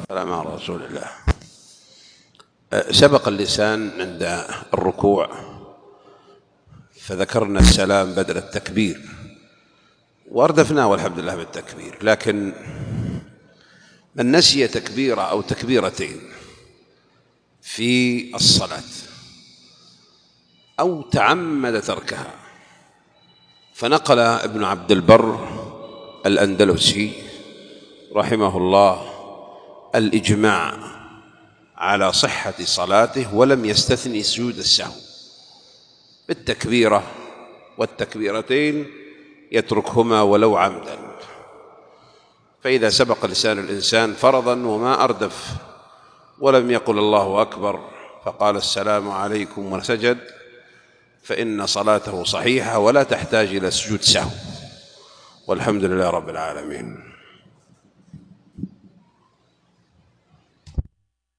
السلام على رسول الله. سبق اللسان عند الركوع فذكرنا السلام بدل التكبير واردفناه والحمد لله بالتكبير، لكن من نسي تكبيرة أو تكبيرتين في الصلاة أو تعمد تركها، فنقل ابن عبد البر الأندلسي رحمه الله الإجماع على صحة صلاته ولم يستثني سجود السهو بالتكبيرة والتكبيرتين يتركهما ولو عمدا. فإذا سبق لسان الإنسان فرضا وما أردف ولم يقل الله أكبر فقال السلام عليكم وسجد، فإن صلاته صحيحة ولا تحتاج إلى سجود سهو، والحمد لله رب العالمين.